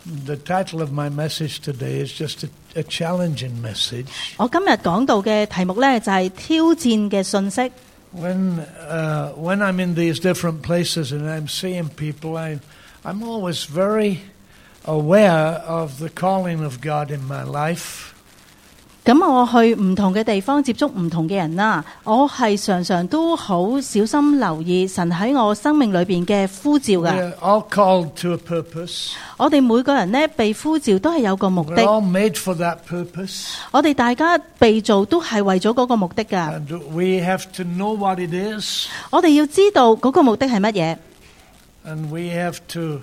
The title of my message today is just a challenging message. 我今日講到嘅題目呢，就係挑戰嘅信息。 When I'm in these different places and I'm seeing people, I'm always very aware of the calling of God in my life. 咁我去唔同嘅地方接觸唔同嘅人啦，我係常常都好小心留意神喺我生命裏邊嘅呼召㗎。 We're all called to a purpose. 我哋每個人呢，被呼召都係有個目的。 We're all made for that purpose. 我哋大家被造都係為咗嗰個目的㗎。 And we have to know what it is. 我哋要知道嗰個目的係乜嘢。 And we have to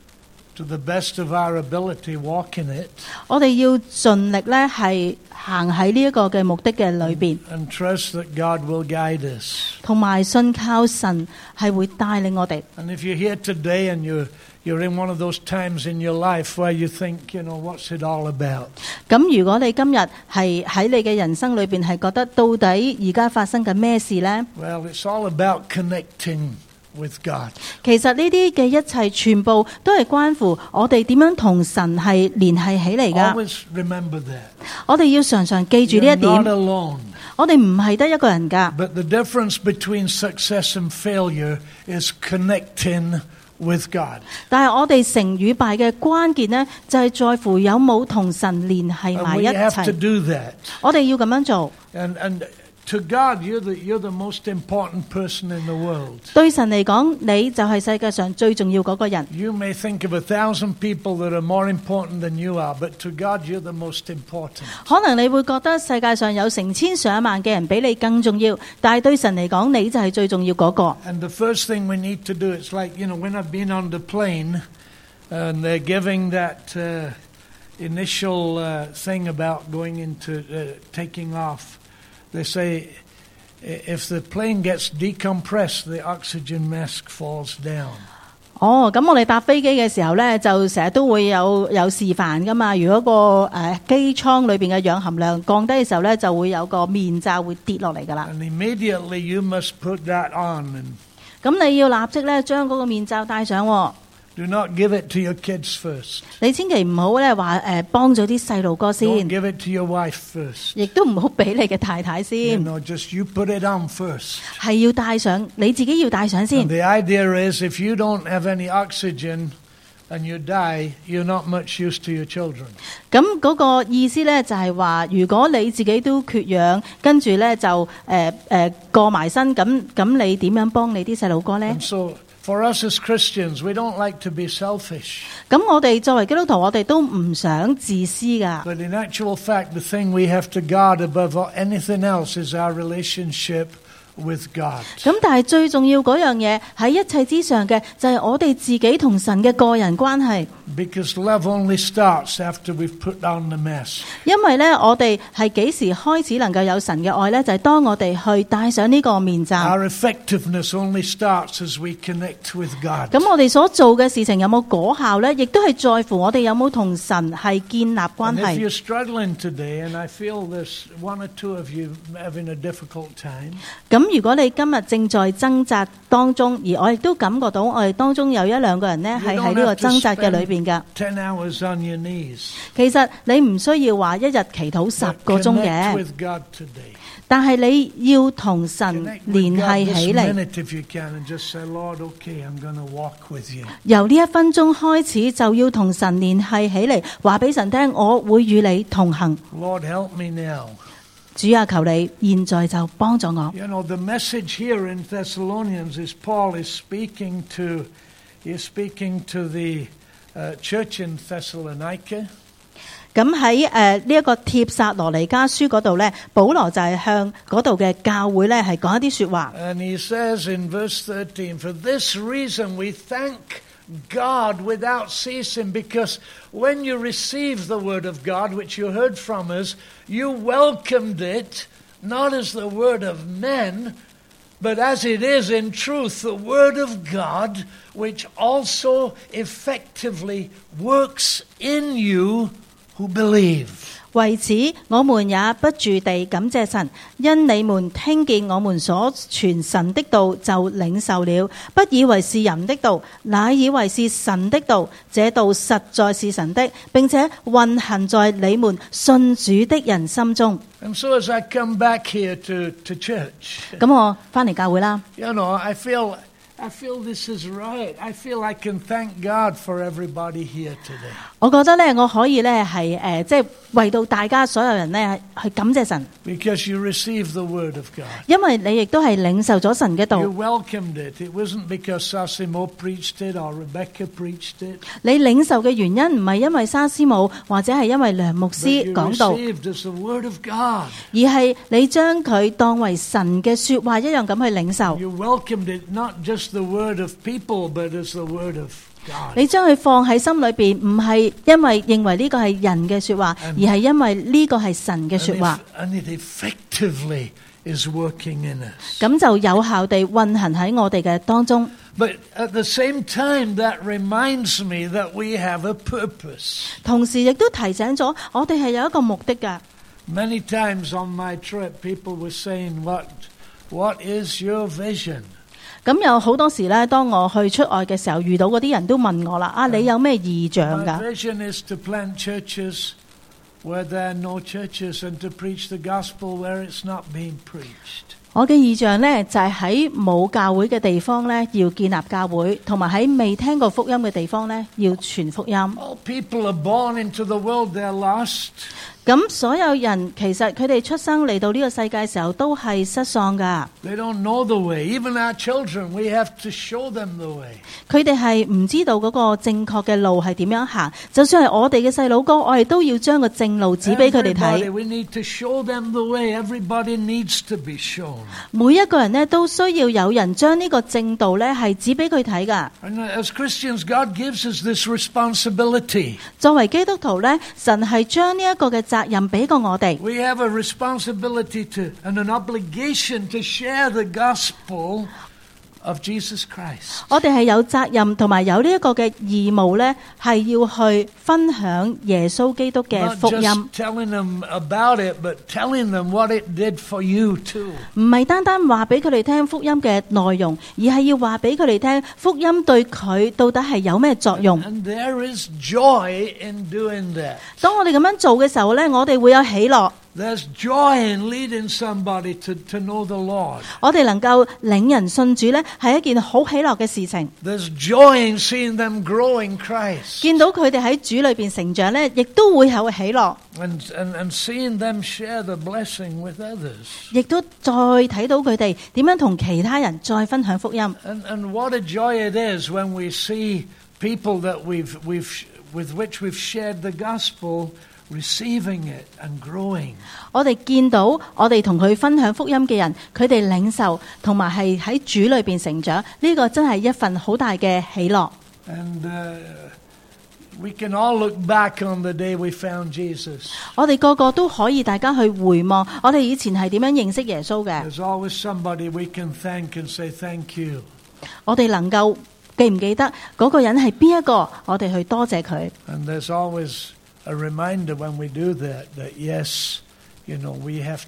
the best of our ability, walk in it. 我哋要盡力咧，係行喺呢一個嘅目的嘅裏邊， And trust that God will guide us. 同埋信靠神係會帶領我哋。 And if you're here today and you're in one of those times in your life where you think, what's it all about? 咁如果你今日係喺你嘅人生裏邊係覺得到底而家發生緊咩事呢？ Well, it's all about connecting with God. 其實呢啲嘅一切全部都係關乎我哋點樣同神係聯繫起嚟㗎。 Always remember that. 我哋要常常記住呢 You're 一 not 點。 alone. 我哋唔係得一個人㗎。 But the difference between success and failure is connecting with God. 但係我哋成與敗嘅關鍵呢，就係在乎有冇同神聯繫 And 埋 we 一 have to 齊。 do that. 我哋要咁樣做。 And to God, you're the most important person in the world. 對神嚟講，你就係世界上最重要嗰個人。 You may think of 1,000 people that are more important than you are, but to God, you're the most important. 可能你會覺得世界上有成千上萬嘅人比你更重要，但係對神嚟講，你就係最重要嗰個。 And the first thing we need to do, it's like, when I've been on the plane and they're giving that initial thing about going into taking off, they say if the plane gets decompressed, the oxygen mask falls down. 咁我哋搭飛機嘅時候呢，就成日都會有示範噶嘛。如果個機艙裏邊嘅氧含量降低嘅時候呢，就會有個面罩會跌落嚟噶啦。 And immediately you must put that on. And 咁你要立即呢將嗰個面罩戴上喎。 do not give it to your kids first. 你千祈唔好咧話幫咗啲細路哥 Don't 先， give it to your wife first. 亦都唔好俾你嘅太太先， Just you put it on first. 係要戴上，你自己要戴上 And 先。 the idea is if you don't have any oxygen and you die, you're not much use to your children. 咁嗰個意思咧就係話，如果你自己都缺氧，跟住咧就過埋身，咁你點樣幫你啲細路哥咧？ And so for us as Christians, we don't like to be selfish. 咁我哋作為基督徒，我哋都唔想自私噶。 But in actual fact, the thing we have to guard above anything else is our relationship with God. 咁但係最重要嗰樣嘢喺一切之上嘅，就係我哋自己同神嘅個人關係。 Because love only starts after we've put on the mask. 因為咧，我哋係幾時開始能夠有神嘅愛咧？就係當我哋去戴上呢個面罩。 Our effectiveness only starts as we connect with God. 咁我哋所做嘅事情有冇果效咧？亦都係在乎我哋有冇同神係建立關 And if 係。 you're struggling today, and I feel there's one or two of you having a difficult time, 咁如果你今日正在掙扎當中，而我亦都感覺到我哋當中有一兩個人呢係喺呢個掙扎嘅裏邊㗎。 10 hours on your knees. 其實你唔需要話一日祈禱10個鐘 Connect 嘅， with God today. 但係你要同神 Connect 聯 with 繫 God 起 this 嚟。 minute if you can, and just say, Lord, okay, I'm going to walk with you. 由呢1分鐘開始就要同神聯繫起嚟，話俾神聽，我會與你同行。 Lord, help me now. 主啊，求你現在就幫助我。 The message here in Thessalonians is Paul is speaking to the church in Thessalonica. 咁喺呢一個帖撒羅尼迦書嗰度咧，保羅就係向嗰度嘅教會咧係講一啲說話。 And he says in verse 13, for this reason we thank God without ceasing, because when you received the word of God, which you heard from us, you welcomed it, not as the word of men, but as it is in truth the word of God, which also effectively works in you who believe. 為此，我們也不住地感謝神，因你們聽見我們所傳神的道，就領受了，不以為是人的道，乃以為是神的道。這道實在是神的，並且運行在你們信主的人心中。 And so as I come back here to church, 咁我返嚟教會啦。 you know, I feel this is right. I feel I can thank God for everybody here today. 我覺得咧，我可以咧係即係為到大家所有人咧去感謝神， Because you received the word of God. 因為你亦都係領受咗神嘅道。 You welcomed it. It wasn't because Sasimo preached it or Rebecca preached it. 你領受嘅原因唔係因為沙師母或者係因為梁牧 But 師 you 講道， received as the word of God. 而係你將佢當為神嘅說話一樣咁去領受。 You welcomed it not just the word of people, but as the word of God. 你將佢放喺心裏邊，唔係因為認為呢個係人嘅說話，而係因為呢個係神嘅說話， And it effectively is working in us. 咁就有效地運行喺我哋嘅當中。 But at the same time, that reminds me that we have a purpose. 同時亦都提醒咗我哋係有一個目的㗎。 Many times on my trip, people were saying, "What is your vision?" 咁有好多時咧，當我去出外嘅時候，遇到嗰啲人都問我啦：啊，你有咩異象 My 㗎？ vision is to plant churches where there are no churches and to preach the gospel where it's not being preached. 我嘅異象呢，就係喺冇教會嘅地方呢，要建立教會，同埋喺未聽過福音嘅地方呢，要傳福音。 All people are born into the world, they're lost. 咁所有人其實佢哋出生嚟到呢個世界嘅時候都係失喪㗎， They don't know the way. Even our children, we have to show them the way. 佢哋係唔知道嗰個正確嘅路係點樣行。就算係我哋嘅細佬哥，我哋都要將個正路指俾佢哋 Everybody, 睇。 we need to show them the way. Everybody needs to be shown. 每一個人呢，都需要有人將呢個正道呢係指俾佢睇㗎。 And as Christians, God gives us this responsibility. 作為基督徒呢，神係將呢一個嘅責任俾過我哋。 We have a responsibility and an obligation to share the gospel of Jesus Christ. 我哋係有責任同埋有呢一個嘅義務呢，係要去分享耶穌基督嘅 Not 福音， just telling them about it, but telling them what it did for you too. 唔係單單話俾佢哋聽福音嘅內容，而係要話俾佢哋聽福音對佢到底係有咩作用。 And there is joy in doing that. 當我哋咁樣做嘅時候呢，我哋會有喜樂， There's joy in leading somebody to know the Lord. 我哋能夠領人信主呢，係一件好喜樂嘅事情。 There's joy in seeing them grow in Christ. 見到佢哋喺主裏邊成長呢，亦都會有喜樂， And seeing them share the blessing with others. 亦都再睇到佢哋點樣同其他人再分享福音。 And what a joy it is when we see people that with which we've shared the gospel receiving it and growing. 我哋見到我哋同佢分享福音嘅人，佢哋領受同埋係喺主裏邊成長，呢個真係一份好大嘅喜樂。 And we can all look back on the day we found Jesus. 我哋個個都可以大家去回望，我哋以前係點樣認識耶穌嘅。 There's always somebody we can thank and say thank you. 我哋能夠記唔記得嗰個人係邊一個，我哋去多謝佢。 And there's always a reminder when we do that yes, you know, we have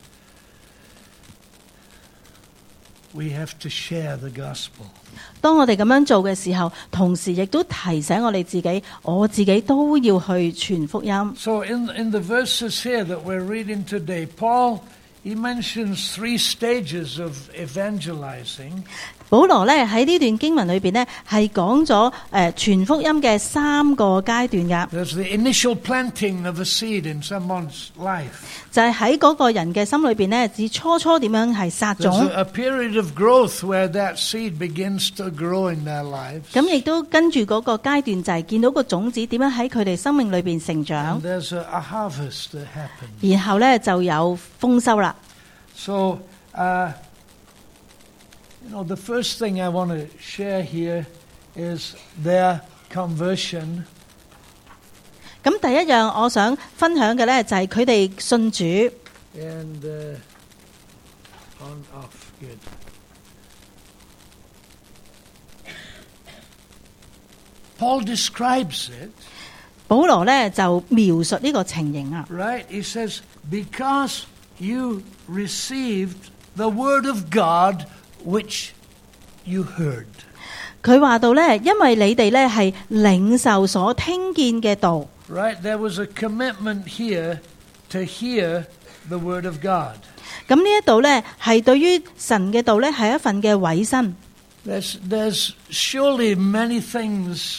to share the gospel. 當我哋咁樣做嘅時候，同時亦都提醒我哋自己，我自己都要去傳福音。 So in the verses here that we're reading today, Paul, he mentions 3 stages of evangelizing. 保羅咧喺呢段經文裏邊呢，係講咗傳福音嘅3個階段㗎， There's the initial planting of a seed in someone's life. 就係喺嗰個人嘅心裏邊呢，指初點樣係撒 There's 種， a period of growth where that seed begins to grow in their lives. 咁亦都跟住嗰個階段就係見到個種子點樣喺佢哋生命裏邊成長 And，there's a harvest that happens. 然後呢就有豐收啦。 So, the first thing I want to share here is their conversion. 咁第一樣我想分享嘅呢，就係佢哋信主。 And on off, good. Paul describes it. 保羅呢就描述呢個情形啊。 Right? He says, because you received the word of God which you heard. 佢話到呢，因為你哋呢係領受所聽見嘅道。 Right? There was a commitment here to hear the word of God. 咁呢一度呢係對於神嘅道呢係一份嘅委身。 There's surely many things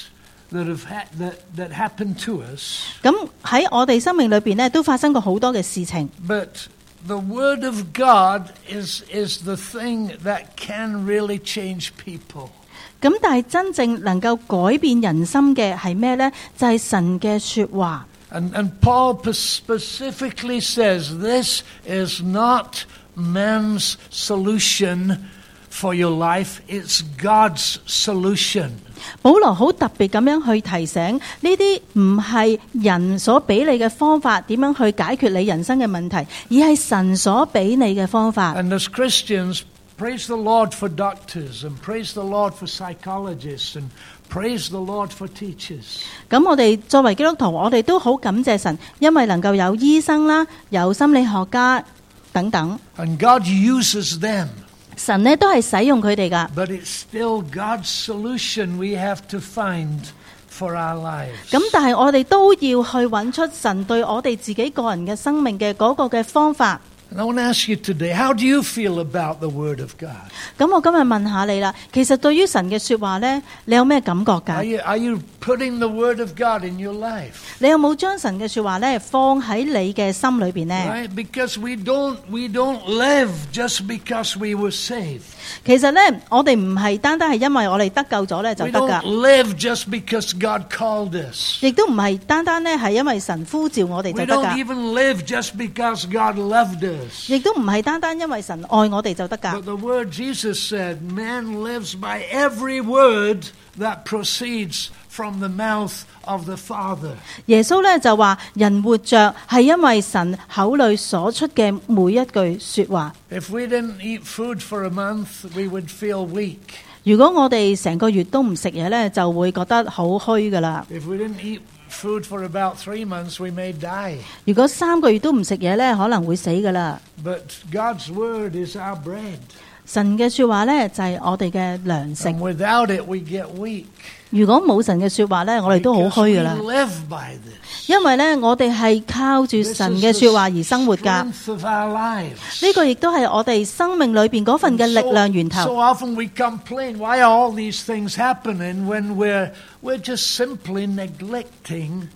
that happened to us. 咁喺我哋生命裏邊呢都發生過好多嘅事情。 But the word of God is the thing that can really change people. 咁但係真正能夠改變人心嘅係咩呢？就係神嘅說話。 And Paul specifically says this is not man's solution for your life, it's God's solution. 保羅好特別咁樣去提醒呢啲唔係人所俾你嘅方法，點樣去解決你人生嘅問題，而係神所俾你嘅方法。 And as Christians, praise the Lord for doctors, and praise the Lord for psychologists, and praise the Lord for teachers. 咁我哋作為基督徒，我哋都好感謝神，因為能夠有醫生啦，有心理學家等等。 And God uses them. 神呢都係使用佢哋噶。 But it's still God's solution we have to find for our lives. 咁但係我哋都要去揾出神對我哋自己個人嘅生命嘅嗰個嘅方法。 And I want to ask you today, how do you feel about the Word of God? 咁我今日問下你啦，其實對於神嘅說話呢，你有咩感覺噶？ Are you putting the Word of God in your life? 你有冇將神嘅說話呢放喺你嘅心裏邊呢？ Right? Because we don't live just because we were saved. 其實呢，我哋唔係單單係因為我哋得救咗呢就 We 得噶， don't live just because God called us. 亦都唔係單單呢係因為神呼召我哋 We 就得 don't 噶， even live just because God loved us. 亦都唔係單單因為神愛我哋就得噶。 But the word Jesus said, man lives by every word that proceeds from the mouth of the Father. 耶穌呢就話人活着係因為神口裏所出嘅每一句說話。 If we didn't eat food for a month, we would feel weak. 如果我哋成個月都唔食嘢呢，就會覺得好虛噶啦。 If we didn't eat food for about 3 months, we may die. 如果3個月都唔食嘢呢，可能會死噶啦。 But God's word is our bread. 神嘅說話呢，就係我哋嘅糧食。 And without it, we get weak. 如果冇神嘅說話呢，我哋都好 Because 虛 we 噶啦。 live by this. 因為呢，我哋係靠住 This 神 is 嘅 the 說話而生活噶。 strength of our lives. 呢個亦都係我哋生命裏邊嗰份嘅力量源 So 頭。 often we complain, why are all these things happening when we're just simply neglecting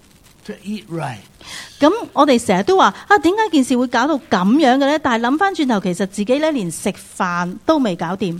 to eat right. 咁我哋成日都話啊，點解件事會搞到咁樣嘅呢？但係諗翻轉頭，其實自己呢連食飯都未搞掂。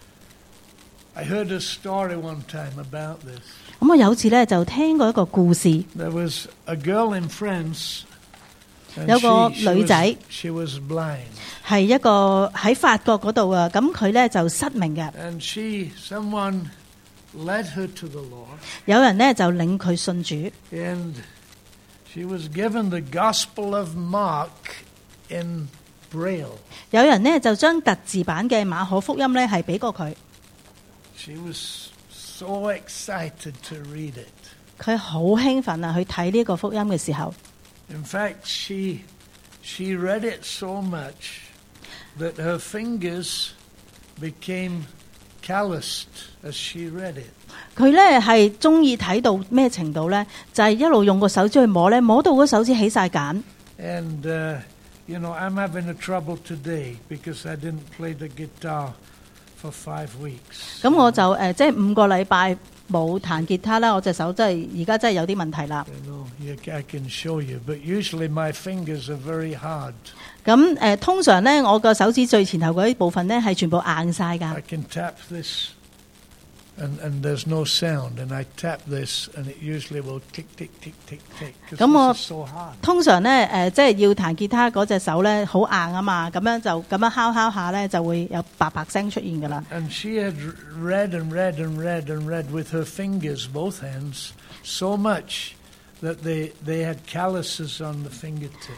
I heard a story one time about this. 咁我有次呢就聽過一個故事， There was a girl in France, and 有個女仔 she was blind. 係一個喺法國嗰度啊，咁佢呢就失明嘅。 And someone led her to the Lord, 有人呢就領佢信主， and she was given the Gospel of Mark in Braille. 有人呢就將特字版嘅馬可福音呢係俾過佢， She was so excited to read it. 佢好興奮啊！去睇呢個福音嘅時候， In fact, she read it so much that her fingers became calloused as she read it. 佢呢係中意睇到咩程度呢？就係一路用個手指去摸呢，摸到個手指起晒繭。 And, I'm having a trouble today because I didn't play the guitar for 5 weeks. 咁我就即係5個禮拜冇彈吉他啦，我隻手真係而家真係有啲問題啦。 I can show you, but usually my fingers are very hard. 咁通常呢，我個手指最前頭嗰啲部分呢係全部硬晒㗎。 I can tap this, and there's no sound, and I tap this, and it usually will tick, tick, tick, tick, tick, because 咁我 this is so hard. 通常呢，即係要彈吉他嗰隻手呢好硬啊嘛，咁樣就咁樣敲敲下呢，就會有白白聲出現㗎啦。 And she had read and read and read and read with her fingers, both hands, so much that they had calluses on the fingertips.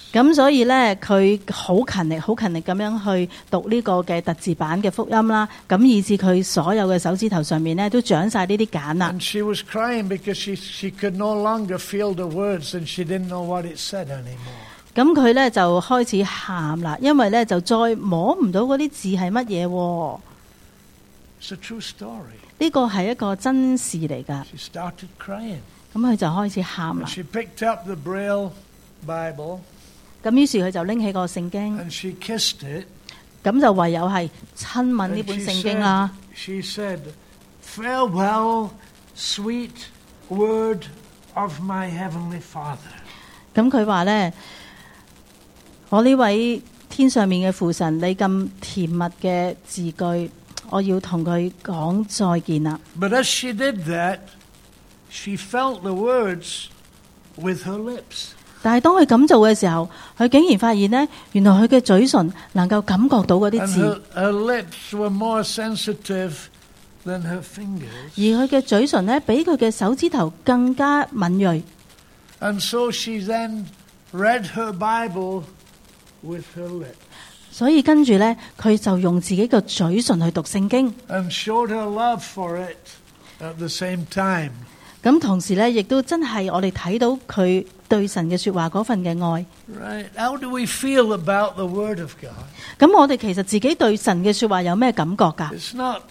咁所以咧，佢好勤力咁樣去讀呢個嘅特字版嘅福音啦。咁以至佢所有嘅手指頭上面咧都長晒呢啲繭啦。 And she was crying because she could no longer feel the words and she didn't know what it said anymore. 咁佢咧就開始喊啦，因為咧就再摸唔到嗰啲字係乜嘢。 It's a true story. 呢個係一個真事嚟㗎。 She started crying. 咁佢就開始喊啦。 She picked up the Braille Bible. 咁於是佢就拎起個聖經， And she kissed it. 咁就唯有係親吻呢本聖經啦。 She said, "Farewell, sweet word of my heavenly Father." 咁佢話咧，我呢位天上面嘅父神，你咁甜蜜嘅字句，我要同佢講再見啦。 But as she did that, she felt the words with her lips. 但係當佢咁做嘅時候，佢竟然發現呢，原來佢嘅嘴唇能夠感覺到嗰啲 And 字， her lips were more sensitive than her fingers. 而佢嘅嘴唇呢，比佢嘅手指頭更加敏銳。 And so she then read her Bible with her lips. 所以跟住呢，佢就用自己嘅嘴唇去讀聖經。 And showed her love for it at the same time. 咁同時呢，亦都真係我哋睇到佢對神嘅說話嗰份嘅愛。 Right? How do we feel about the Word of God? 咁我哋其實自己對神嘅說話有咩感覺㗎？ It's not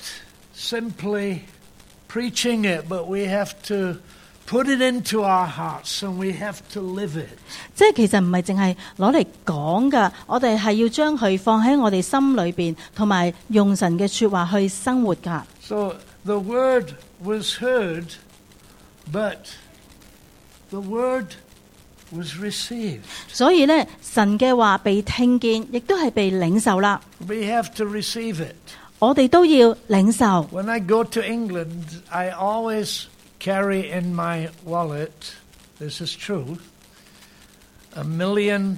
simply preaching it, but we have to put it into our hearts and we have to live it. 即係其實唔係淨係攞嚟講㗎，我哋係要將佢放喺我哋心裏邊，同埋用神嘅說話去生活㗎。 So the Word was heard, but the Word was received. 所以呢，神嘅話被聽見，亦都係被領受啦。 We have to receive it. 我哋都要領受。 When I go to England, I always carry in my wallet, this is true, £1 million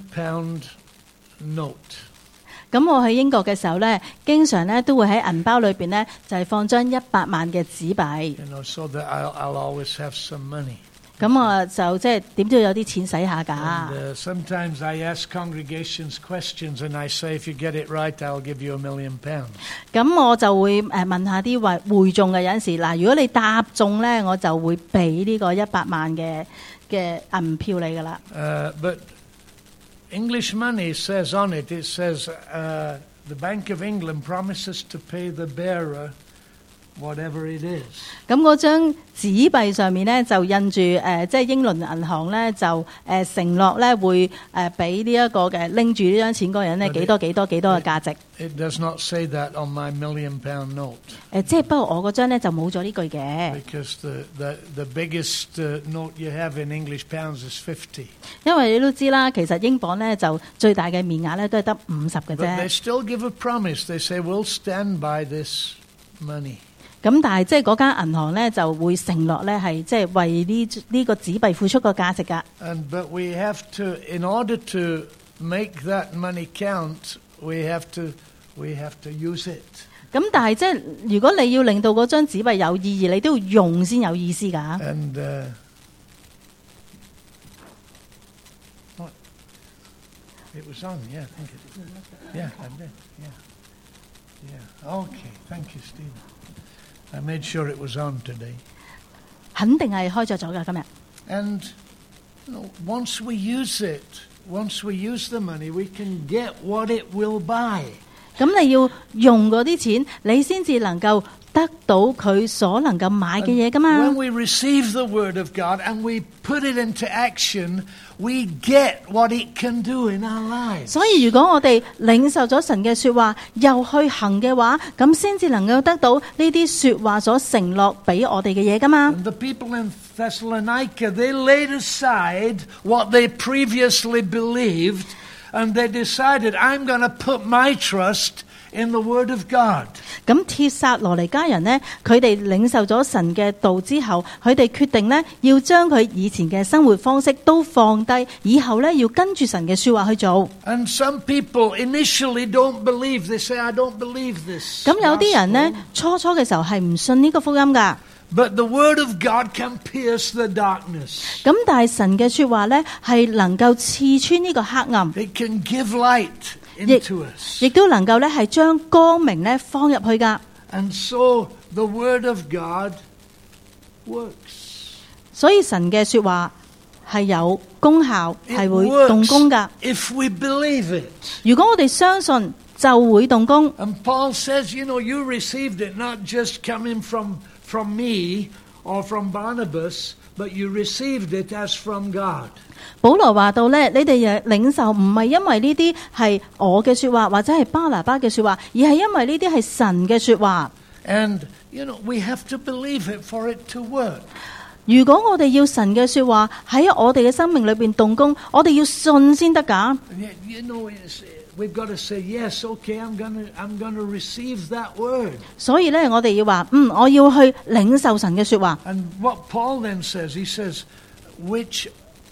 note. 咁我喺英國嘅時候呢，經常呢都會喺銀包裏邊呢，就係放張100萬嘅紙幣。 You know, so that I'll always have some money. 咁我就即係點都要有啲錢使下㗎。 And sometimes I ask congregations questions and I say, if you get it right, I'll give you £1 million. 咁我就會問下啲會眾嘅有陣時，嗱，如果你答中呢，我就會俾呢個100萬嘅銀票你㗎啦。 But English money says on it, it says the Bank of England promises to pay the bearer whatever it is. 咁嗰張紙幣上面呢，就印住即係英倫銀行呢，就承諾呢會俾呢一個嘅拎住呢張錢嗰個人呢幾多嘅價值。 It does not say that on my £1 million note. 即係不過我嗰張呢就冇咗呢句嘅， Because the biggest note you have in English pounds is 50. 因為你都知啦，其實英鎊呢就最大嘅面額呢都係得50嘅 But they 啫。 still give a promise. They say, we'll stand by this money. 咁但係即係嗰間銀行呢就會承諾呢係即係為呢個紙幣付出個價值㗎。 But we have to, in order to make that money count, we have to use it. 咁但係即係如果你要令到嗰張紙幣有意義，你都要用先有意思㗎。 And what? It was on, yeah, I think it. Yeah, I did. Yeah. Okay, thank you, Stephen. I made sure it was on today. 肯定係開咗㗎今日。 And once we use it, once we use the money, we can get what it will buy. 咁你要用嗰啲錢，你先至能夠得到佢所能夠買嘅嘢㗎嘛。 When we receive the Word of God and we put it into action, we get what it can do in our lives. 所以如果我哋領受咗神嘅說話，又去行嘅話，咁先至能夠得到呢啲說話所承諾俾我哋嘅嘢㗎嘛。 And the people in Thessalonica, they laid aside what they previously believed, and they decided, I'm going to put my trust in the Word of God. 咁帖撒羅尼迦人呢，佢哋領受咗神嘅道之後，佢哋決定呢要將佢以前嘅生活方式都放低，以後呢要跟住神嘅說話去做。 And some people initially don't believe. They say, I don't believe this. 咁有啲人呢，初嘅時候係唔信呢個福音㗎。 But the word of God can pierce the darkness. 咁但係神嘅說話咧，係能夠刺穿呢個黑暗， It can give light into us. 亦都能夠咧係將光明咧放入去噶。 And so the word of God works. 所以神嘅說話係有功效， It 係會動工 works 噶。 if we believe it. 如果我哋相信，就會動工。 And Paul says, you received it not just coming from me or from Barnabas, but you received it as from God. 保羅話到咧，你哋領受唔係因為呢啲係我嘅說話，或者係巴拿巴嘅說話，而係因為呢啲係神嘅說話。 And, we have to believe it for it to work. 如果我哋要神嘅說話喺我哋嘅生命裏邊動工，我哋要信先得㗎。 We've got to say, yes, okay, I'm going to receive that word. 所以咧，我哋要話，我要去領受神嘅說話。 And what Paul then says, he says, which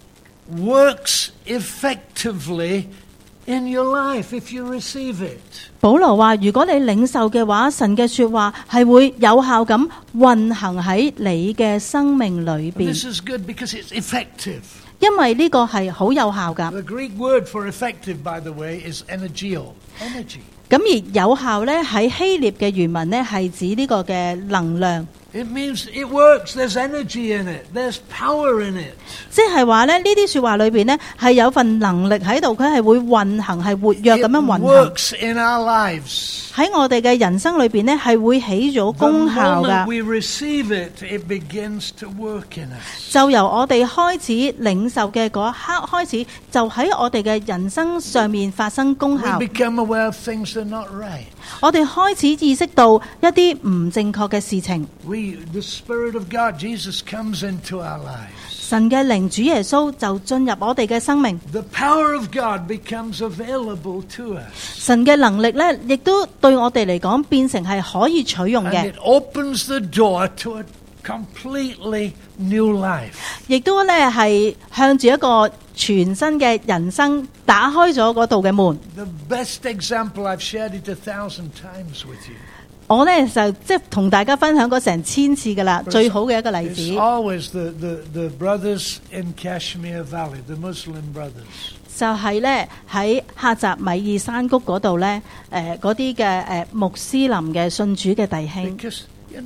works effectively in your life if you receive it. 保羅話，如果你領受嘅話，神嘅說話係會有效咁運行喺你嘅生命裏 And 邊， this is good because it's effective. 因為呢個係好有效噶。 The Greek word for effective, by the way, is energeo, energy. 咁而有效咧喺希臘嘅原文咧係指呢個嘅能量， It means it works. There's energy in it. There's power in it. 即係話咧呢啲說話裏邊咧係有份能力喺度，佢係會運行，係活躍咁 It 樣運行 works in our lives. 喺我哋嘅人生裏邊咧係會起咗 The 功效噶 moment。we receive it, it begins to work in us. 就由我哋開始領受嘅嗰一刻開始，就喺我哋嘅人生上面發生功 We 效。 become aware of things that are not right. 我哋開始意識到一啲唔正確嘅事情。 The Spirit of God, Jesus, comes into our lives. 神嘅靈主耶穌就進入我哋嘅生命， The power of God becomes available to us. 神嘅能力咧，亦都對我哋嚟講變成係可以取用 And 嘅， it opens the door to a completely new life. 亦都咧係向住一個全新嘅人生打開咗嗰度嘅門。 The best example, I've shared it 1,000 times with you. 我咧就即係同大家分享過成千次噶啦，最好嘅一個例 It's 子 always the brothers in Kashmir Valley, the Muslim brothers. 就係咧喺喀什米爾山谷嗰度咧，嗰啲嘅穆斯林嘅信主嘅弟兄， Because,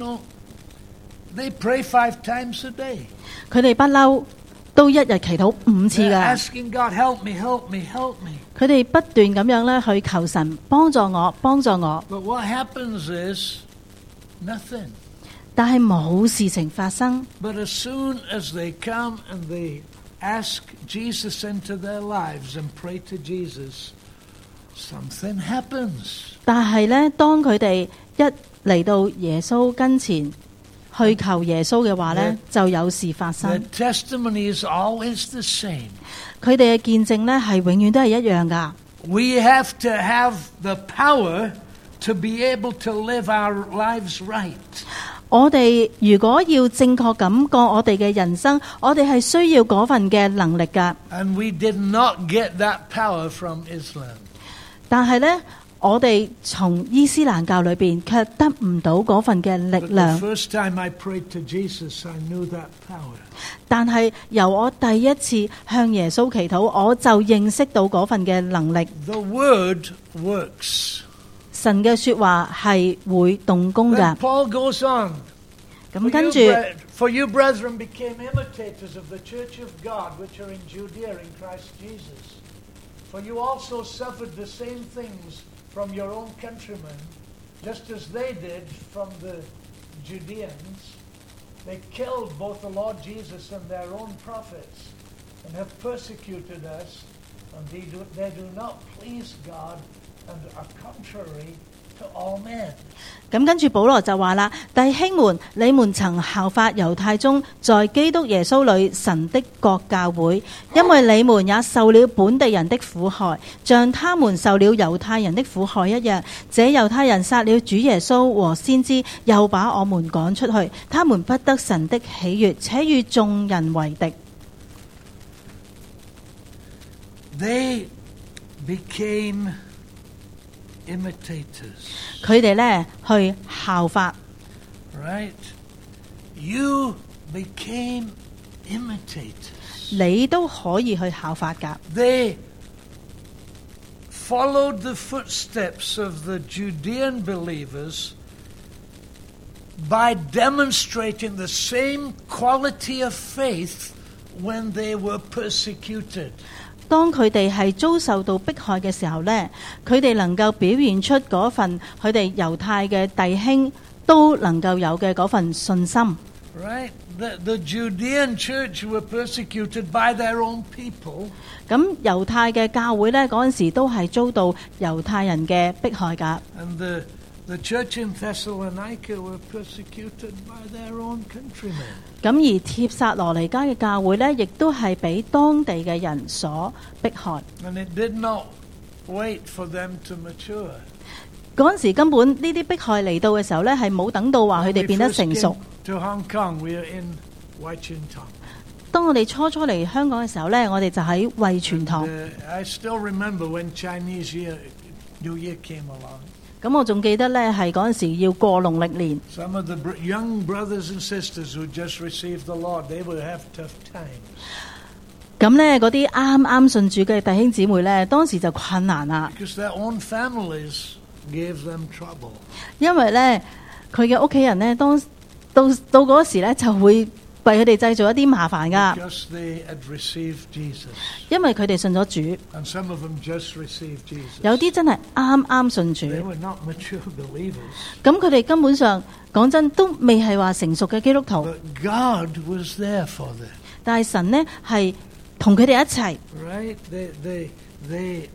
they pray 5 times a day. 佢哋不嬲都一日祈禱5次 They're 噶。 asking God, help me, help me, help me. 佢哋不斷咁樣咧去求神幫助我，幫助我， But what happens is nothing. 但係冇事情發生。 But as soon as they come and they ask Jesus into their lives and pray to Jesus, something happens. 但係咧，當佢哋一嚟到耶穌跟前去求耶穌嘅話咧，就有事發 Their 生。 testimony is always the same. 佢哋嘅見證咧係永遠都係一樣噶。 We have to have the power to be able to live our lives right. 我哋如果要正確咁過我哋嘅人生，我哋係需要嗰份嘅能力噶。 And we did not get that power from Islam. 但係咧，我哋從伊斯蘭教裏邊卻得唔到嗰份嘅力 But the 量。 first time I prayed to Jesus, I knew that power. 但係由我第一次向耶穌祈禱，我就認識到嗰份嘅能力。 The word works. 神嘅說話係會動工 Then 噶。 Paul goes on. 咁跟住， For you, brethren, became imitators of the church of God, which are in Judea in Christ Jesus. For you also suffered the same things from your own countrymen, just as they did from the Judeans. They killed both the Lord Jesus and their own prophets, and have persecuted us, and they do not please God, and are contrary to all men. 咁跟住保羅就話啦：弟兄們，你們曾效法猶太中在基督耶穌裏神的國教會，因為你們也受了本地人的苦害，像他們受了猶太人的苦害一樣。這猶太人殺了主耶穌和先知，又把我們趕出去，他們不得神的喜悅，且與眾人為敵。 They became imitators, 佢哋呢去效法， right? you became imitators. 你都可以去效法㗎。 They followed the footsteps of the Judean believers by demonstrating the same quality of faith when they were persecuted. 當佢哋係遭受到迫害嘅時候呢，佢哋能夠表現出嗰份佢哋猶太嘅弟兄都能夠有嘅嗰份信心。 Right? The Judean church were persecuted by their own people. 咁猶太嘅教會呢，嗰陣時都係遭到猶太人嘅迫害㗎。 And the church in Thessalonica were persecuted by their own countrymen. 咁而帖撒羅尼迦嘅教會呢，亦都係俾當地嘅人所迫害。 And it did not wait for them to mature. 嗰陣時根本呢啲迫害嚟到嘅時候呢，係冇等到話佢哋變得成熟。 To Hong Kong, we are in Waichintong. 當我哋初嚟香港嘅時候呢，我哋就喺惠全堂。 I still remember when Chinese New Year came along. 咁我仲記得呢，係嗰陣時要過農曆年。 Some of the young brothers and sisters who just received the Lord, they would have tough times. 咁呢，嗰啲啱信主嘅弟兄姊妹呢，當時就困難啦。 Because their own families gave them trouble. 因為呢，佢嘅屋企人呢，到嗰時呢，就會為佢哋製造一啲麻煩㗎。 Because they had received Jesus. 因為佢哋信咗主。 And some of them just received Jesus. 有啲真係啱信主。 They were not mature believers. 咁佢哋根本上講真都未係話成熟嘅基督徒。 But God was there for them. 但係神呢，係同佢哋一齊。 Right? They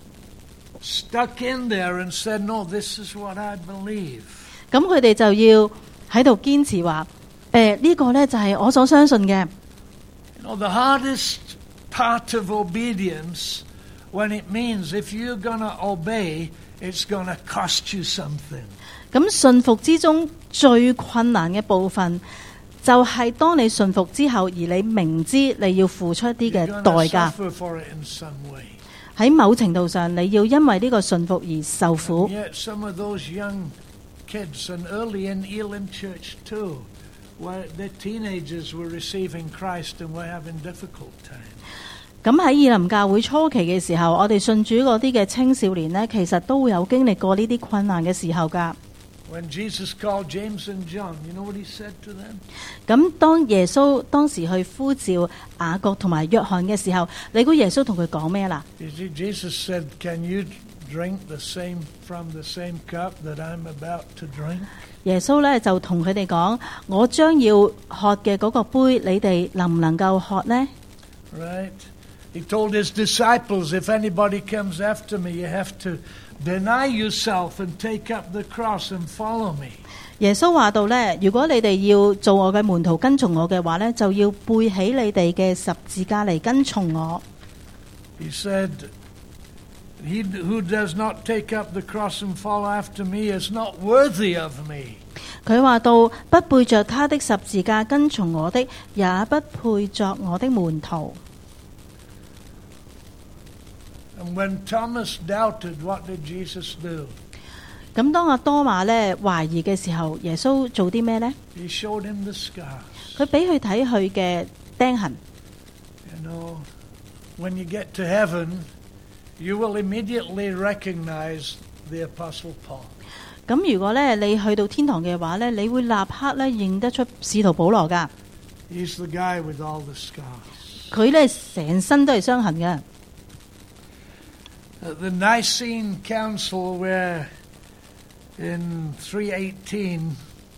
stuck in there and said, "No, this is what I believe." 咁佢哋就要喺度堅持話，呢個呢就係我所相信嘅。 You know, the hardest part of obedience, when it means if you're going to obey, it's going to cost you something. 咁信服之中最困難嘅部分，就係當你信服之後，而你明知你要付出一啲嘅 You're 代 going to 價。 suffer for it in some way. 喺某程度上，你要因為呢個信服而受苦。 Yet some of those young kids, and early in Elim Church too, where the teenagers were receiving Christ and were having difficult times. 咁喺以林教會初期嘅時候，我哋信主嗰啲嘅青少年呢，其實都會有經歷過呢啲困難嘅時候㗎。 When Jesus called James and John, you know what he said to them? 咁當耶穌當時去呼召雅各同埋約翰嘅時候，你估耶穌同佢講咩啦？ Jesus said, "Can you drink from the same cup that I'm about to drink?" 耶穌呢就同佢哋講：我將要喝嘅嗰個杯，你哋能唔能夠喝呢？ Right? He told his disciples, "If anybody comes after me, you have to deny yourself and take up the cross and follow me." 耶穌話到呢，如果你哋要做我嘅門徒，跟從我嘅話呢，就要背起你哋嘅十字架嚟跟從我。 He said, "He who does not take up the cross and follow after me is not worthy of me." 佢話到，不背着他的十字架跟從我的，也不配作我的門徒。 And when Thomas doubted, what did Jesus do? 咁當阿多馬呢懷疑嘅時候，耶穌做啲咩呢？ He showed him the scars. 佢俾佢睇佢嘅釘痕。 You know, when you get to heaven, you will immediately recognize the Apostle Paul. 咁如果呢你去到天堂嘅話呢，你會立刻呢認得出使徒保羅㗎。 He's the guy with all the scars. 佢呢成身都係傷痕嘅。 The Nicene Council, where in 318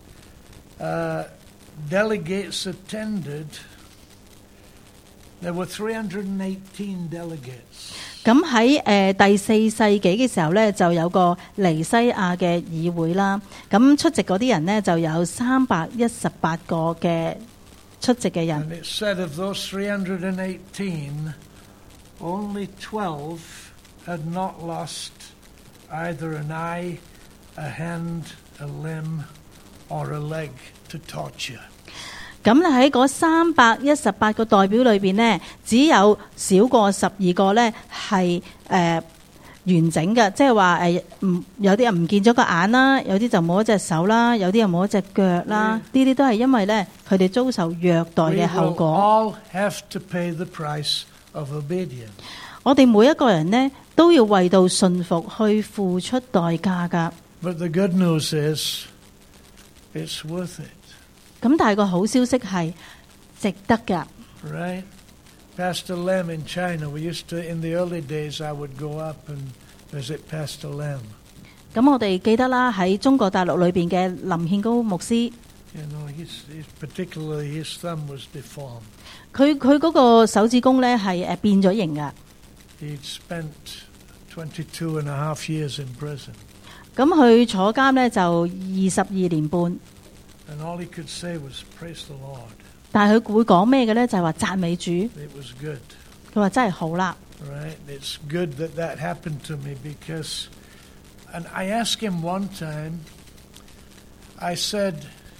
delegates attended, there were 318 delegates. 咁喺第四世紀嘅時候呢，就有個尼西亞嘅議會啦。咁出席嗰啲人呢，就有318個嘅出席嘅人。 And it said of those 318, only 12 had not lost either an eye, a hand, a limb, or a leg to torture. 咁喺嗰318個代表裏邊呢，只有少過12個呢係完整嘅，即係話有啲人唔見咗個眼啦，有啲就冇一隻手啦，有啲人冇一隻腳啦，呢啲都係因為咧佢哋遭受虐待嘅後果。 We will all have to pay the price of obedience. 我哋每一個人呢，都要為到順服去付出代價㗎。 But the good news is, it's worth it. 咁但係個好消息係值得㗎。 Right? Pastor Lam in China, we used to, in the early days, I would go up and visit Pastor Lam. 咁我哋記得啦，喺中國大陸裏邊嘅林獻高牧師， You know, particularly his thumb was deformed. 佢嗰個手指公咧係變咗形㗎。 He'd spent 22 and a half years in prison. 咁佢坐監咧就22年半。 And all he could say was, praise the Lord. 但係佢會講咩嘅咧？就係話讚美主。 It was good. 佢話真係好啦。 Right? It's good that that happened to me because, and I asked him one time, I said,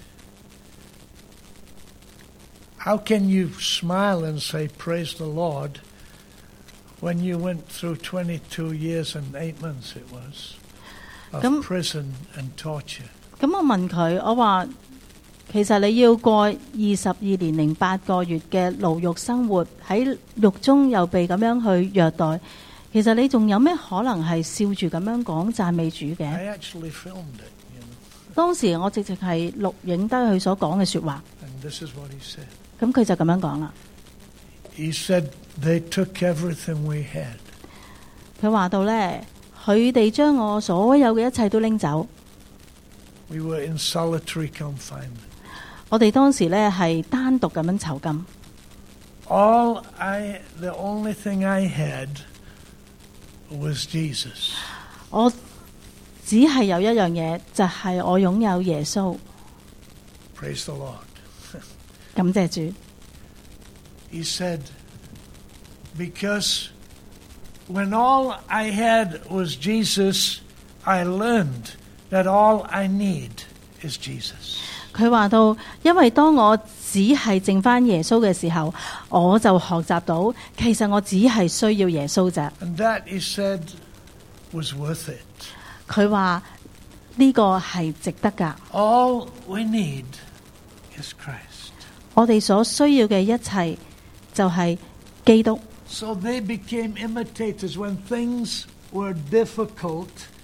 how can you smile and say, praise the Lord, when you went through 22 years and 8 months it was, of prison and torture? 咁我問佢，我話其實你要過22年零8個月嘅牢獄生活，喺獄中又被咁樣去虐待，其實你仲有咩可能係笑住咁樣講讚美主嘅？ I actually filmed it, you know. 當時我直情係錄影低佢所講嘅說話。 And this is what he said. 咁佢就咁樣講啦。 He said, they took everything we had. 佢話到咧，佢哋將我所有嘅一切都拎走。 We were in solitary confinement. 我哋當時咧係單獨咁樣囚禁。 The only thing I had was Jesus. 我只係有一樣嘢，就係我擁有耶穌。 Praise the Lord. 感謝主。 He said, because when all I had was Jesus, I learned that all I need is Jesus. 佢話到，因為當我只係剩翻耶穌嘅時候，我就學習到，其實我只係需要耶穌咋。 And that, he said, was worth it. 佢話呢個係值得㗎。 All we need is Christ. 我哋所需要嘅一切就係基督。 So they became imitators. When things were difficult,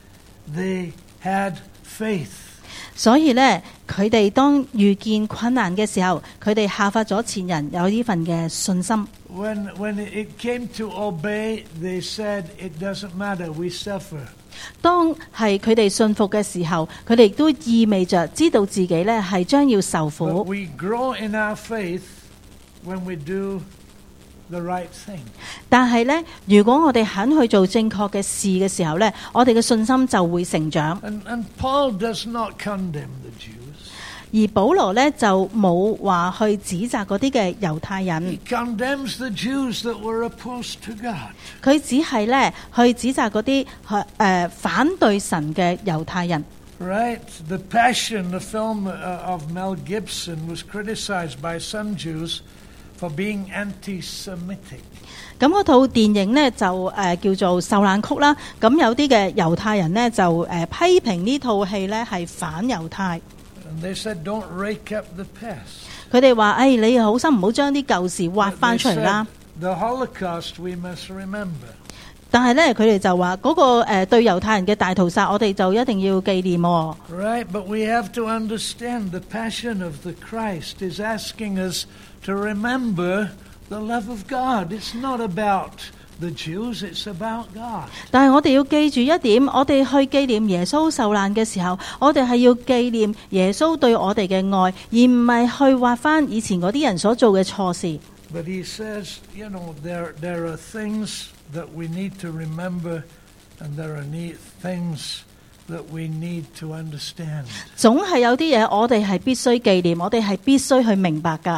they had faith. 所以呢，佢哋當遇見困難嘅時候，佢哋效法咗前人，有呢份嘅信心。 When it came to obey, they said, it doesn't matter, we suffer. 當係佢哋信服嘅時候，佢哋亦都意味着知道自己呢係將要受 But 苦。 we grow in our faith when we do the right thing. 但係呢，如果我哋肯去做正確嘅事嘅時候呢，我哋嘅信心就會成長。 And Paul does not condemn the Jews. 而保羅呢，就冇話去指責嗰啲嘅猶太 He 人， condemns the Jews that were opposed to God. 佢只係呢去指責嗰啲反對神嘅猶太人。 Right? The Passion, the film of Mel Gibson, was criticized by some Jews for being anti-Semitic. 咁嗰套電影呢，就叫做《受難曲》啦。咁有啲嘅猶太人呢，就批評呢套戲呢係反猶太。 And they said, don't rake up the past. 佢哋話：你好心唔好將啲舊事挖 They 翻出嚟啦。 said, the Holocaust we must remember. 但係呢，佢哋就話嗰個對猶太人嘅大屠殺，我哋就一定要紀念喎。 Right? But we have to understand the passion of the Christ is asking us to remember the love of God. It's not about the Jews, it's about God. 但係我哋要記住一點，我哋去紀念耶穌受難嘅時候，我哋係要紀念耶穌對我哋嘅愛，而唔係去挖翻以前嗰啲人所做嘅錯事。 But he says, you know, there are things that we need to remember and there are things that we need to understand. 總係有啲嘢我哋係必須紀念，我哋係必須去明白㗎。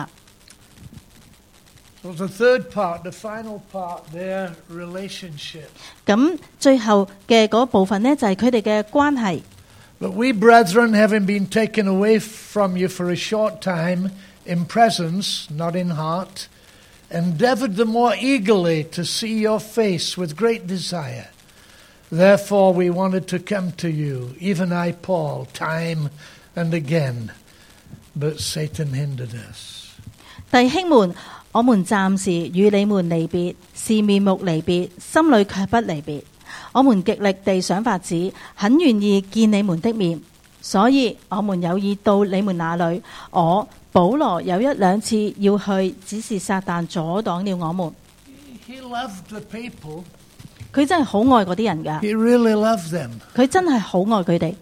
So the third part, the final part, their relationship. 咁最後嘅嗰部分呢，就係佢哋嘅關係。 But we, brethren, having been taken away from you for a short time, in presence, not in heart, endeavored the more eagerly to see your face with great desire, Therefore we wanted to come to you, even I, Paul, time and again, but Satan hindered us. 弟兄們，我們暫時與你們離別，是面目離別，心裏卻不離別。我們極力地想法子，很願意見你們的面，所以我們有意到你們那裏。我保羅有一兩次要去，只是撒旦阻擋了我們。 He loved the people. 佢真係好愛嗰啲人㗎， He really loved them. 佢真係好愛佢哋。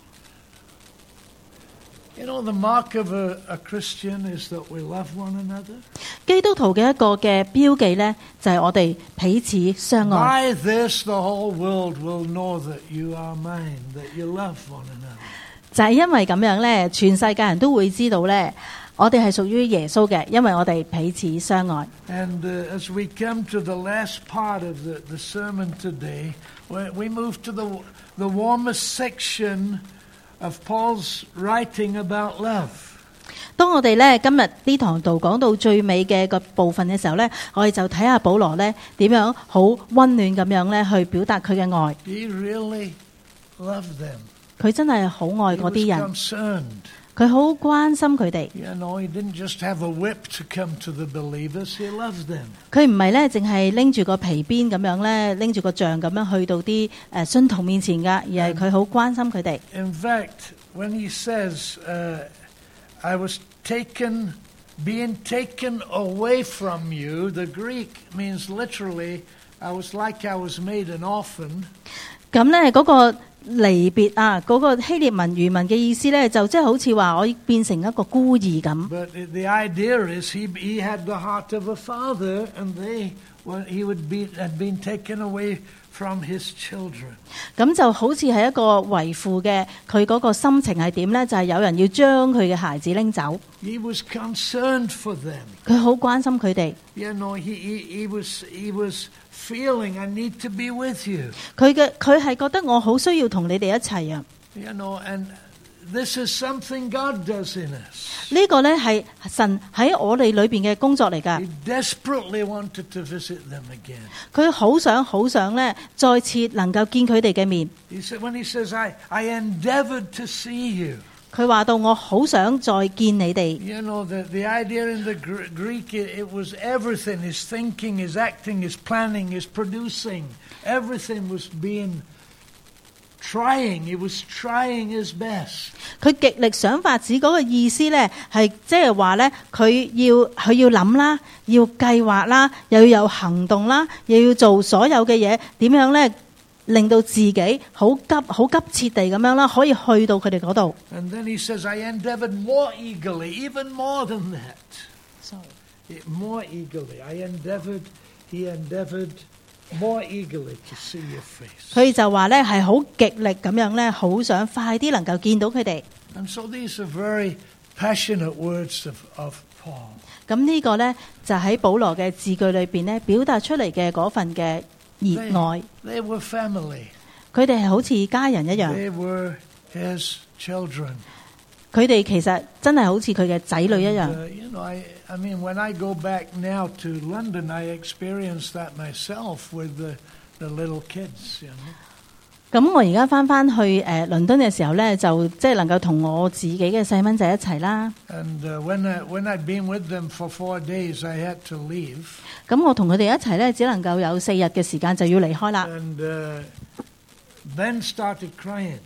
You know, the mark of a Christian is that we love one another. 基督徒嘅一個嘅標記呢，就係我哋彼此相愛。 By this, the whole world will know that you are mine, that you love one another. 就係因為咁樣呢，全世界人都會知道呢，我哋係屬於耶穌嘅，因為我哋彼此相愛。 And as we come to the last part of the sermon today, we move to the warmest section of Paul's writing about love. 當我哋呢今日呢堂道講到最尾嘅個部分嘅時候呢，我哋就睇下保羅呢點樣好温暖咁樣呢去表達佢嘅愛。 He really loved them. 佢真係好愛 He 嗰 was 啲人， concerned. 佢好關心佢哋。 You know, he didn't just have a whip to come to the believers. He loved them. 佢唔係呢淨係拎住個皮鞭咁樣呢，拎住個杖咁樣去到啲信徒面前㗎，而係佢好關心佢哋。 In fact, when he says, I was being taken away from you, the Greek means literally, I was like I was made an orphan. 咁呢嗰個離別啊，嗰個希臘文原文嘅意思呢，就即係好似話我變成一個孤兒咁。 But the idea is he had the heart of a father, and had been taken away from his children. 咁就好似係一個為父嘅，佢嗰個心情係點呢？就係有人要將佢嘅孩子拎走， He was concerned for them. 佢好關心佢哋。 You know, he was feeling, I need to be with you. 佢係覺得我好需要同你哋一齊啊！ You know, and this is something God does in us. 呢個呢係神喺我哋裏邊嘅工作嚟㗎。 He desperately wanted to visit them again. 佢好想呢，再次能夠見佢哋嘅面。 When he says, I endeavored to see you. 佢話到我好想再見你哋。 You know, the idea in the Greek, it was everything. His thinking, his acting, his planning, his producing. Everything was being trying. He was trying his best. 佢極力想法子嗰個意思呢，係即係話呢，佢要諗啦，要計劃啦，又要有行動啦，又要做所有嘅嘢，點樣呢？令到自己好急切地咁樣啦，可以去到佢哋嗰度。 And then he says, I endeavored more eagerly, even more than that. Sorry. More eagerly. He endeavored more eagerly to see your face. 佢就話呢係好極力咁樣呢，好想快啲能夠見到佢哋。 And so these are very passionate words of Paul. 咁呢個呢，就喺保羅嘅字句裏邊呢，表達出嚟嘅嗰份嘅熱愛。 They were family. 佢哋係好似家人一樣， They were his children. 佢哋其實真係好似佢嘅仔女一樣。 You know, I mean, when I go back now to London, I experience that myself with the little kids. You know. 咁我而家翻去倫敦嘅時候呢，就即係能夠同我自己嘅細蚊仔一齊啦。 And when I'd been with them for 4 days, I had to leave. 咁我同佢哋一齊呢，只能夠有4日嘅時間就要離開啦。 And Ben started crying.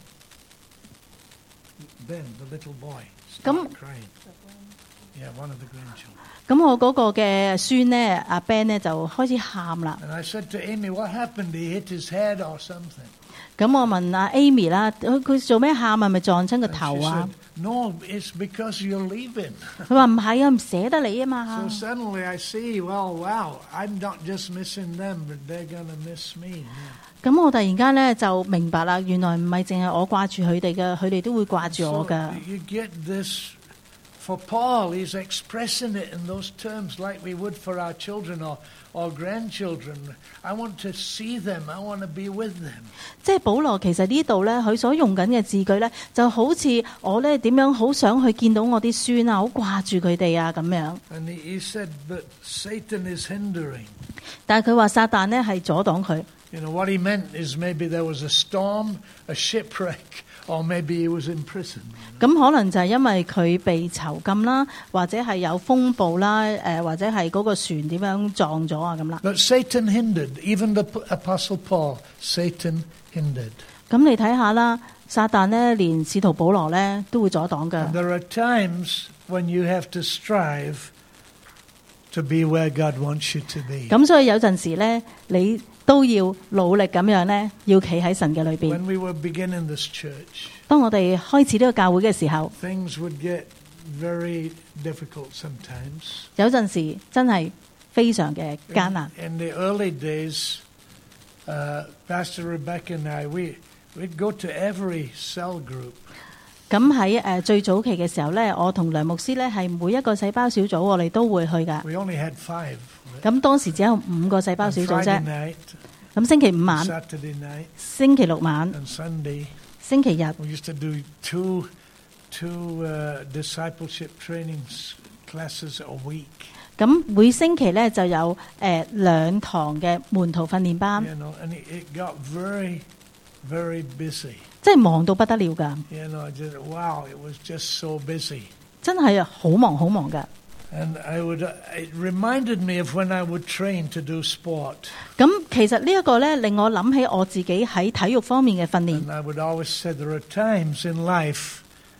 Ben, the little boy, started crying. Yeah, one of the grandchildren. 咁我嗰個嘅孫呢，阿 Ben 呢，就開始喊啦。 And I said to Amy, what happened? He hit his head or something? 咁我問阿 Amy 啦，佢做咩喊啊？係咪撞親個 And 頭 she 啊 said,？No, it's because you're leaving. 佢話唔係啊，唔捨得你啊嘛。 So suddenly I see, well, wow, I'm not just missing them, but they're going to miss me. 咁我突然間呢，就明白啦，原來唔係淨係我掛住佢哋嘅，佢哋都會掛住我 So 噶。 you get this, for Paul, he's expressing it in those terms like we would for our children or grandchildren. I want to see them. I want to be with them. 即係保羅其實呢度呢，佢所用緊嘅字句呢，就好似我呢點樣好想去見到我啲孫啊，好掛住佢哋啊咁樣。 And he said, but Satan is hindering. 但係佢話撒旦呢係阻擋佢。 You know, what he meant is maybe there was a storm, a shipwreck, or maybe he was in prison. 咁可能就係因為佢被囚禁啦，或者係有風暴啦，或者係嗰個船點樣撞咗啊咁啦。 But Satan hindered, even the Apostle Paul, Satan hindered. 咁你睇下啦，撒旦呢連使徒保羅呢都會阻擋㗎。 And there are times when you have to strive to be where God wants you to be. 咁所以有陣時呢，你都要努力咁樣呢，要企喺神嘅裏邊。 When we were beginning this church, 當我哋開始呢個教會嘅時候， things would get very difficult sometimes. 有陣時真係非常嘅艱難。 In the early days, Pastor Rebecca and I, we'd go to every cell group. 咁喺最早期嘅時候呢，我同梁牧師呢係每一個細胞小組我哋都會去㗎。 We only had 5. 咁當時只有5個細胞小組 Friday 啫。 night, 咁星期五晚、 Saturday night, 星期六晚、 and Sunday. 星期日， We used to do two discipleship training classes a week. 咁每星期呢就有2堂嘅門徒訓練班， You know, and it got very, very busy. 即係忙到不得了㗎， You know, wow, it was just so busy. 真係好忙好忙㗎。 And it reminded me of when I would train to do sport. 咁其實呢一個呢，令我諗起我自己喺體育方面嘅訓練。 And I would always say there are times in life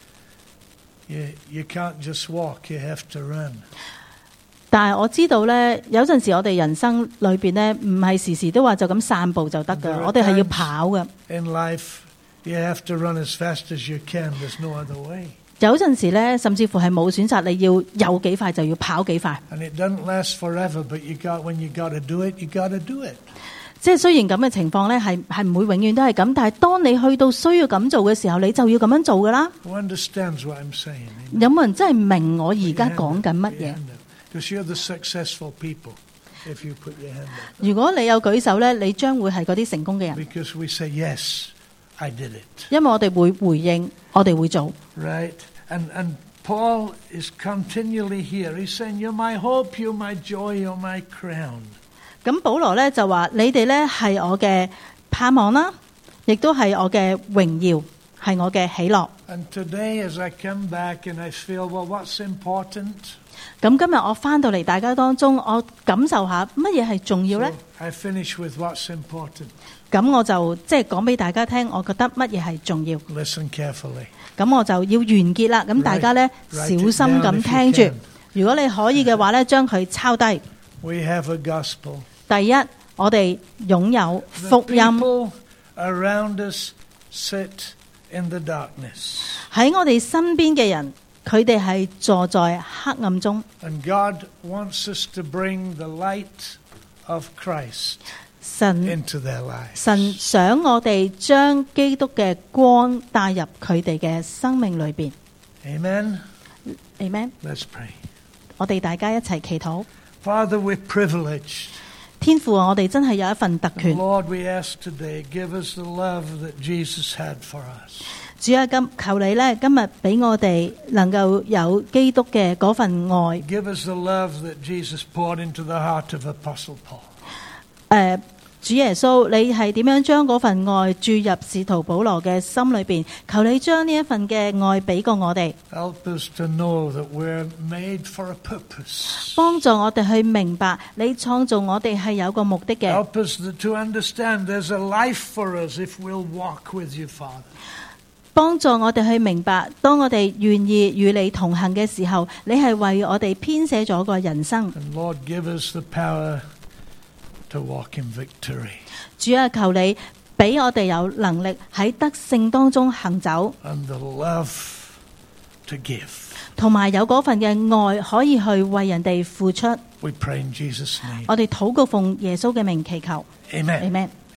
you can't just walk, you have to run. 但係我知道呢，有陣時我哋人生裏邊呢，唔係時時都話就咁散步就得㗎，我哋係要跑㗎。 In life, you have to run as fast as you can. There's no other way. 有陣時呢，甚至乎係冇選擇，你要有幾快就要跑幾快。 And it doesn't last forever, but when you got to do it, you got to do it. 即係雖然咁嘅情況呢，係唔會永遠都係咁，但係當你去到需要咁做嘅時候，你就要咁樣做㗎啦。 Who understands what I'm saying? 有冇人真係明我而家講緊乜嘢？ Because you're the successful people if you put your hand up. 如果你有舉手呢，你將會係嗰啲成功嘅人， Because we say, yes, I did it. 因為我哋會回應，我哋會做。 Right? And Paul is continually here. He's saying, you're my hope, you're my joy, you're my crown. 咁保羅呢就話：你哋呢係我嘅盼望啦，亦都係我嘅榮耀，係我嘅喜樂。 And today as I come back and I feel, well, what's important? 咁今日我翻到嚟大家當中，我感受下乜嘢係重要呢？ So I finish with what's important. 咁我就即係講俾大家聽，我覺得乜嘢係重要。 Listen carefully. 咁我就要完結啦。咁大家呢，小心咁聽住。如果你可以嘅話呢，將佢抄低。 We have a gospel. 第一，我哋擁有福 The 音。 people around us sit in the darkness. 喺我哋身邊嘅人，佢哋係坐在黑暗中。 And God wants us to bring the light of Christ 神 into their lives. 神想我哋將基督嘅光帶入佢哋嘅生命裏邊。 Amen. Amen。 Let's pray. 我哋大家一齊祈禱。 Father, we're privileged. 天父啊，我哋真係有一份特 And 權。 Lord, we ask today, give us the love that Jesus had for us. 主啊，求你呢，今日俾我哋能夠有基督嘅嗰份愛。 Give us the love that Jesus poured into the heart of Apostle Paul. 主耶穌，你係點樣將嗰份愛注入使徒保羅嘅心裏邊？求你將呢一份嘅愛俾過我哋， Help us to know that we're made for a purpose. 幫助我哋去明白你創造我哋係有個目的嘅。 Help us to understand there's a life for us if we'll walk with you, Father. 幫助我哋去明白，當我哋願意與你同行嘅時候，你係為我哋編寫咗個人生。 And Lord, give us the power to walk in victory. 主啊，求你俾我哋有能力喺得勝當中行走， And the love to give. 同埋有嗰份嘅愛可以去為人哋付出。 We pray in Jesus' name. 我哋禱告奉耶穌嘅名祈求 Amen. ，Amen。